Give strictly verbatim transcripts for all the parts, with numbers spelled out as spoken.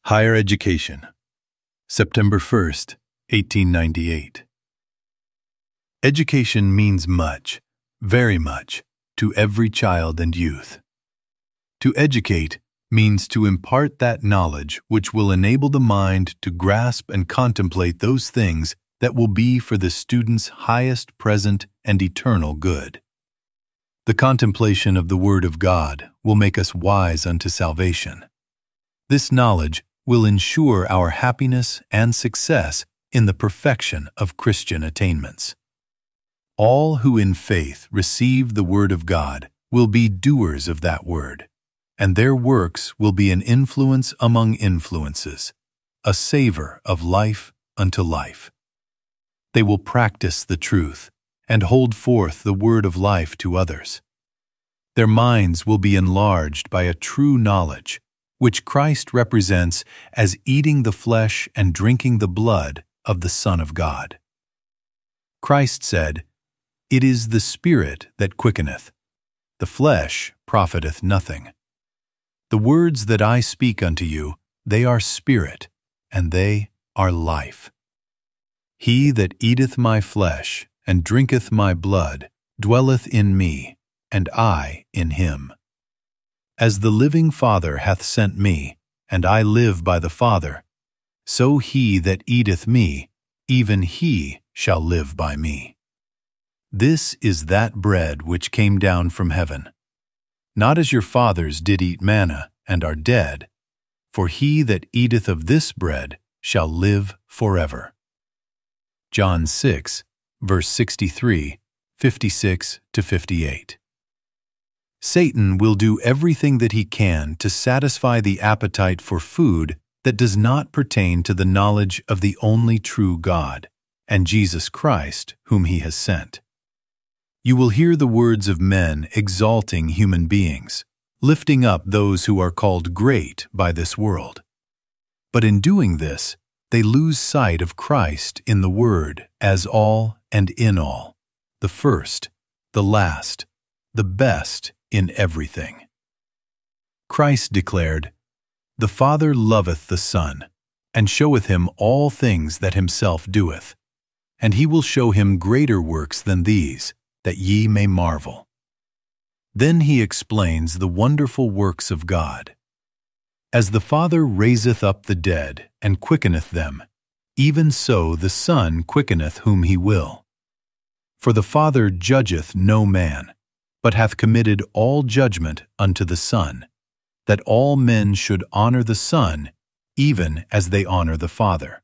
Higher Education, September first, eighteen ninety-eight. Education means much, very much, to every child and youth. To educate means to impart that knowledge which will enable the mind to grasp and contemplate those things that will be for the student's highest present and eternal good. The contemplation of the Word of God will make us wise unto salvation. This knowledge will ensure our happiness and success in the perfection of Christian attainments. All who in faith receive the Word of God will be doers of that Word, and their works will be an influence among influences, a savor of life unto life. They will practice the truth and hold forth the word of life to others. Their minds will be enlarged by a true knowledge, which Christ represents as eating the flesh and drinking the blood of the Son of God. Christ said, "It is the Spirit that quickeneth, the flesh profiteth nothing. The words that I speak unto you, they are spirit, and they are life. He that eateth my flesh and drinketh my blood dwelleth in me, and I in him. As the living Father hath sent me, and I live by the Father, so he that eateth me, even he shall live by me. This is that bread which came down from heaven. Not as your fathers did eat manna, and are dead, for he that eateth of this bread shall live forever." John six, verse sixty-three, fifty-six to fifty-eight. Satan will do everything that he can to satisfy the appetite for food that does not pertain to the knowledge of the only true God, and Jesus Christ, whom he has sent. You will hear the words of men exalting human beings, lifting up those who are called great by this world. But in doing this, they lose sight of Christ in the Word as all and in all, the first, the last, the best in everything. Christ declared, "The Father loveth the Son, and showeth him all things that himself doeth, and he will show him greater works than these, that ye may marvel." Then he explains the wonderful works of God. As the Father raiseth up the dead and quickeneth them, even so the Son quickeneth whom he will. For the Father judgeth no man, but hath committed all judgment unto the Son, that all men should honor the Son, even as they honor the Father.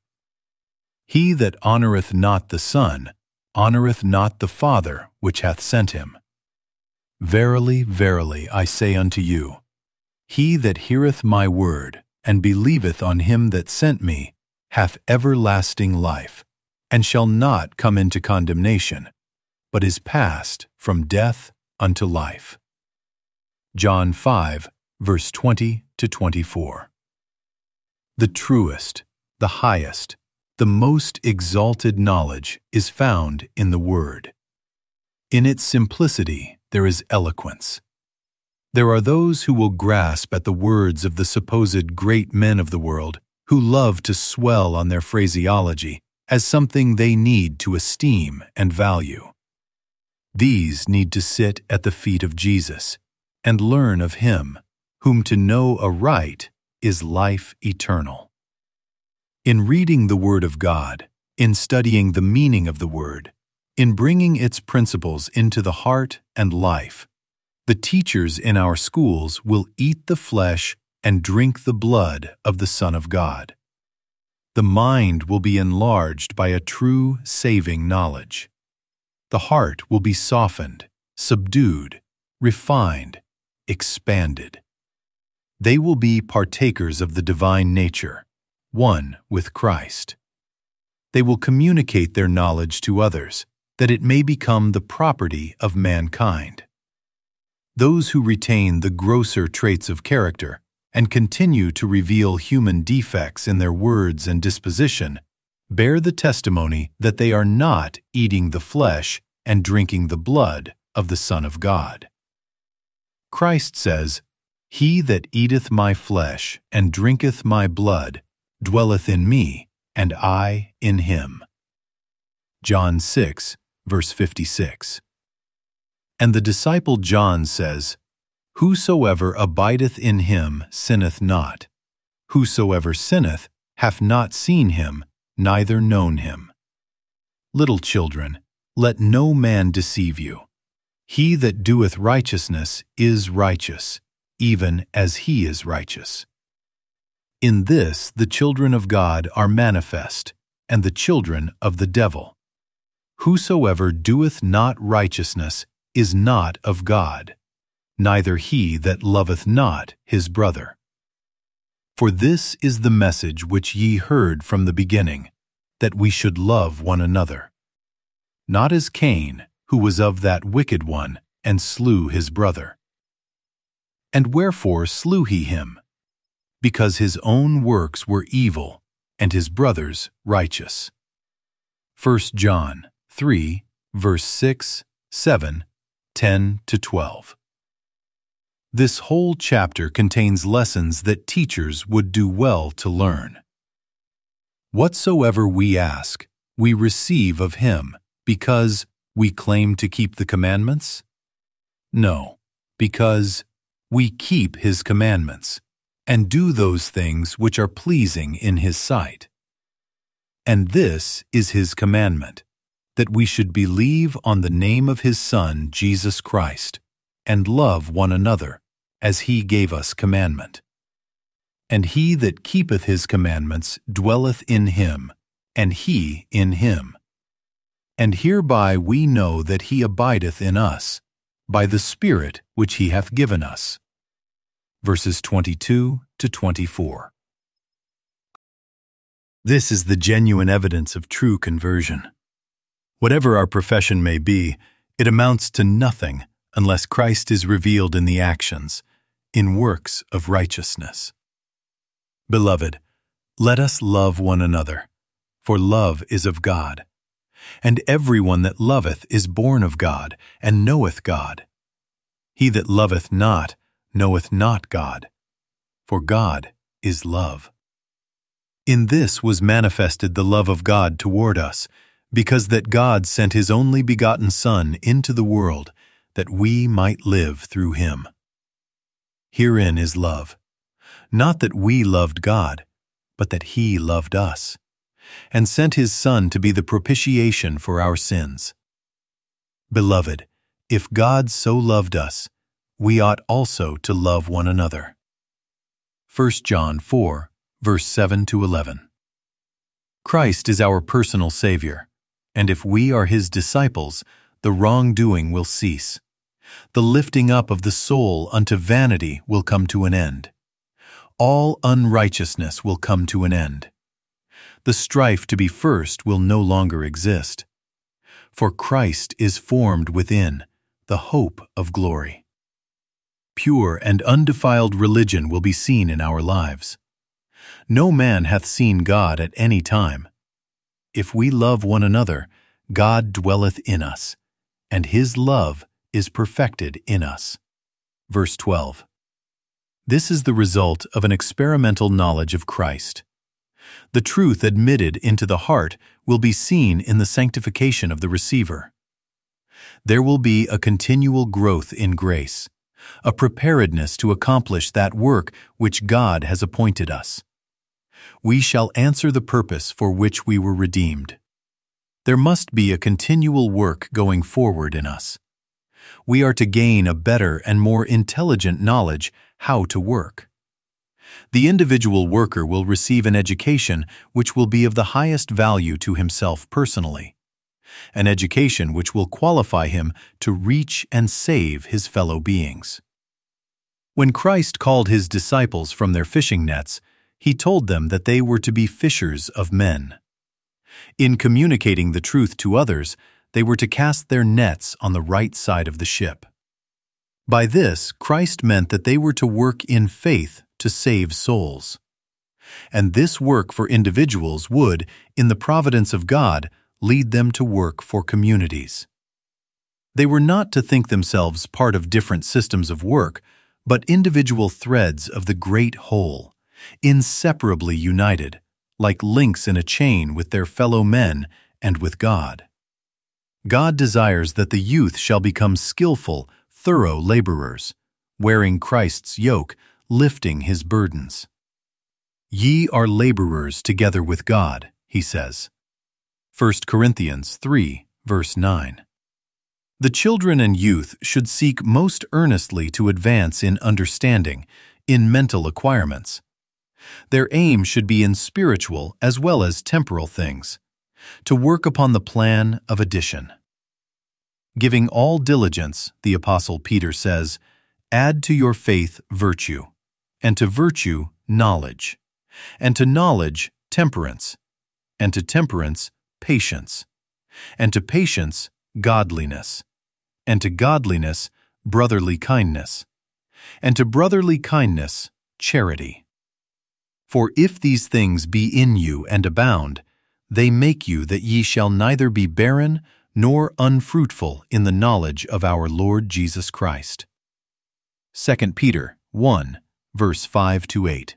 He that honoreth not the Son, honoreth not the Father which hath sent him. Verily, verily, I say unto you, he that heareth my word, and believeth on him that sent me, hath everlasting life, and shall not come into condemnation, but is passed from death unto life. John five, verse twenty to twenty-four. The truest, the highest, the most exalted knowledge is found in the Word. In its simplicity there is eloquence. There are those who will grasp at the words of the supposed great men of the world who love to swell on their phraseology as something they need to esteem and value. These need to sit at the feet of Jesus and learn of him, whom to know aright is life eternal. In reading the Word of God, in studying the meaning of the Word, in bringing its principles into the heart and life, the teachers in our schools will eat the flesh and drink the blood of the Son of God. The mind will be enlarged by a true saving knowledge. The heart will be softened, subdued, refined, expanded. They will be partakers of the divine nature, one with Christ. They will communicate their knowledge to others, that it may become the property of mankind. Those who retain the grosser traits of character and continue to reveal human defects in their words and disposition bear the testimony that they are not eating the flesh and drinking the blood of the Son of God. Christ says, He that eateth my flesh and drinketh my blood dwelleth in me, and I in him. John six, verse fifty-six. And the disciple John says, Whosoever abideth in him sinneth not. Whosoever sinneth hath not seen him, neither known him. Little children, let no man deceive you. He that doeth righteousness is righteous, even as he is righteous. In this the children of God are manifest, and the children of the devil. Whosoever doeth not righteousness is not of God, neither he that loveth not his brother. For this is the message which ye heard from the beginning, that we should love one another. Not as Cain, who was of that wicked one, and slew his brother. And wherefore slew he him? Because his own works were evil, and his brother's righteous. First John three, verse six, seven, ten to twelve. This whole chapter contains lessons that teachers would do well to learn. Whatsoever we ask, we receive of him, because we claim to keep the commandments? No, because we keep his commandments, and do those things which are pleasing in his sight. And this is his commandment, that we should believe on the name of his Son, Jesus Christ, and love one another, as he gave us commandment. And he that keepeth his commandments dwelleth in him, and he in him. And hereby we know that he abideth in us, by the Spirit which he hath given us. Verses twenty-two to twenty-four. This is the genuine evidence of true conversion. Whatever our profession may be, it amounts to nothing unless Christ is revealed in the actions, in works of righteousness. Beloved, let us love one another, for love is of God. And every one that loveth is born of God, and knoweth God. He that loveth not knoweth not God, for God is love. In this was manifested the love of God toward us, because that God sent his only begotten Son into the world, that we might live through him. Herein is love, not that we loved God, but that he loved us, and sent his Son to be the propitiation for our sins. Beloved, if God so loved us, we ought also to love one another. First John four, verse seven to eleven. Christ is our personal Savior, and if we are his disciples, the wrongdoing will cease. The lifting up of the soul unto vanity will come to an end. All unrighteousness will come to an end. The strife to be first will no longer exist. For Christ is formed within, the hope of glory. Pure and undefiled religion will be seen in our lives. No man hath seen God at any time. If we love one another, God dwelleth in us, and his love is perfected in us. Verse twelve. This is the result of an experimental knowledge of Christ. The truth admitted into the heart will be seen in the sanctification of the receiver. There will be a continual growth in grace, a preparedness to accomplish that work which God has appointed us. We shall answer the purpose for which we were redeemed. There must be a continual work going forward in us. We are to gain a better and more intelligent knowledge how to work. The individual worker will receive an education which will be of the highest value to himself personally, an education which will qualify him to reach and save his fellow beings. When Christ called his disciples from their fishing nets, he told them that they were to be fishers of men. In communicating the truth to others, they were to cast their nets on the right side of the ship. By this, Christ meant that they were to work in faith to save souls. And this work for individuals would, in the providence of God, lead them to work for communities. They were not to think themselves part of different systems of work, but individual threads of the great whole, inseparably united, like links in a chain with their fellow men and with God. God desires that the youth shall become skillful, thorough laborers, wearing Christ's yoke, lifting his burdens. Ye are laborers together with God, he says. First Corinthians three, verse nine. The children and youth should seek most earnestly to advance in understanding, in mental acquirements. Their aim should be in spiritual as well as temporal things, to work upon the plan of addition. Giving all diligence, the Apostle Peter says, add to your faith virtue, and to virtue knowledge, and to knowledge temperance, and to temperance patience, and to patience godliness, and to godliness brotherly kindness, and to brotherly kindness charity. For if these things be in you and abound, they make you that ye shall neither be barren nor unfruitful in the knowledge of our Lord Jesus Christ. Second Peter one, verse five to eight.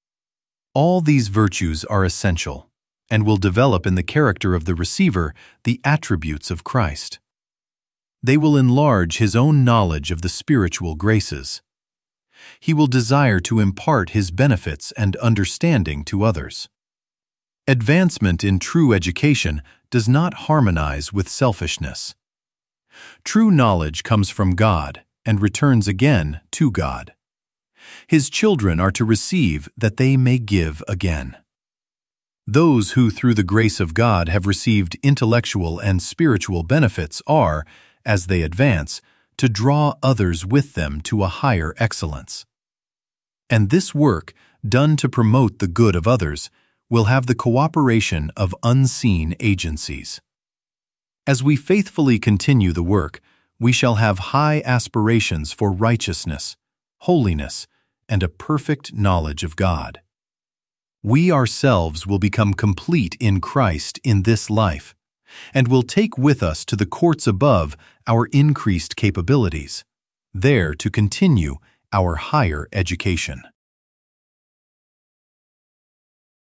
All these virtues are essential, and will develop in the character of the receiver the attributes of Christ. They will enlarge his own knowledge of the spiritual graces. He will desire to impart his benefits and understanding to others. Advancement in true education does not harmonize with selfishness. True knowledge comes from God and returns again to God. His children are to receive that they may give again. Those who through the grace of God have received intellectual and spiritual benefits are, as they advance, to draw others with them to a higher excellence. And this work, done to promote the good of others, will have the cooperation of unseen agencies. As we faithfully continue the work, we shall have high aspirations for righteousness, holiness, and a perfect knowledge of God. We ourselves will become complete in Christ in this life, and will take with us to the courts above our increased capabilities, there to continue our higher education.